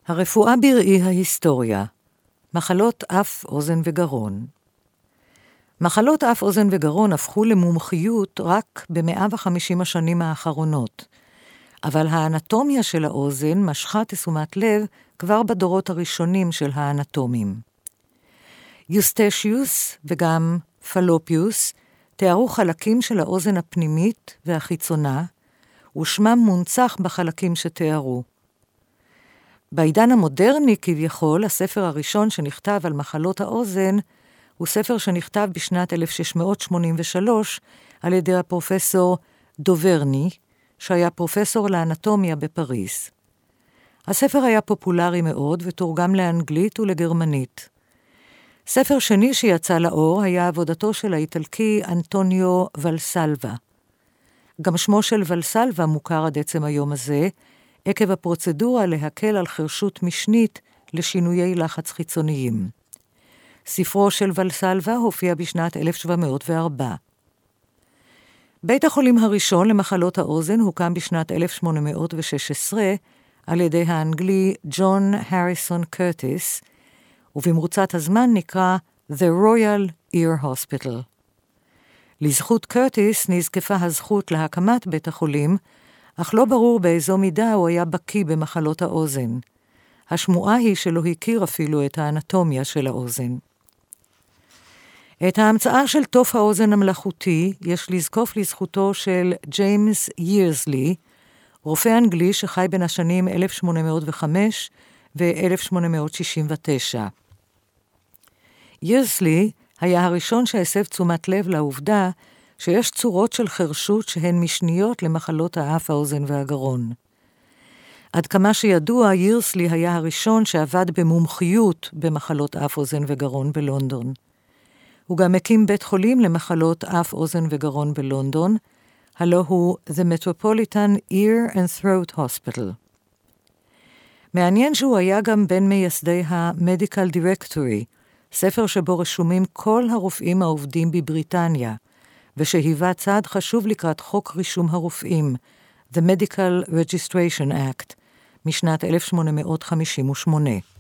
הרפואה בראי ההיסטוריה. מחלות אף, אוזן וגרון. מחלות אף, אוזן וגרון הפכו למומחיות רק ב-150 השנים האחרונות, אבל האנטומיה של האוזן משכה תשומת לב כבר בדורות הראשונים של האנטומים. יוסטשיוס וגם פלופיוס תיארו חלקים של האוזן הפנימית והחיצונה, ושמם מונצח בחלקים שתיארו. בעידן המודרני כביכול, הספר הראשון שנכתב על מחלות האוזן, הוא ספר שנכתב בשנת 1683 על ידי הפרופסור דוברני, שהיה פרופסור לאנטומיה בפריז. הספר היה פופולרי מאוד ותורגם לאנגלית ולגרמנית. ספר שני שיצא לאור היה עבודתו של האיטלקי אנטוניו ולסלווה. גם שמו של ולסלווה מוכר עד עצם היום הזה, עקב הפרוצדורה להקל על חרשות משנית לשינויי לחץ חיצוניים. ספרו של ולסלווה הופיע בשנת 1704. בית החולים הראשון למחלות האוזן הוקם בשנת 1816 על ידי האנגלי ג'ון הריסון קרטיס, ובמרוצת הזמן נקרא The Royal Ear Hospital. לזכות קרטיס נזקפה הזכות להקמת בית החולים, אך לא ברור באיזו מידה הוא היה בקיא במחלות האוזן. השמועה היא שלא הכיר אפילו את האנטומיה של האוזן. את ההמצאה של תוף האוזן המלאכותי יש לזקוף לזכותו של ג'יימס יירסלי, רופא אנגלי שחי בין השנים 1805 ו-1869. יירסלי היה הראשון שהסב תשומת לב לעובדה שיש צורות של חרשות שהן משניות למחלות האף, האוזן והגרון. עד כמה שידוע, יירסלי היה הראשון שעבד במומחיות במחלות אף, אוזן וגרון בלונדון. הוא גם הקים בית חולים למחלות אף, אוזן וגרון בלונדון, הלא הוא The Metropolitan Ear and Throat Hospital. מעניין שהוא היה גם בין מייסדי ה-Medical Directory, ספר שבו רשומים כל הרופאים העובדים בבריטניה, ושהיווה צעד חשוב לקראת חוק רישום הרופאים, The Medical Registration Act, משנת 1858.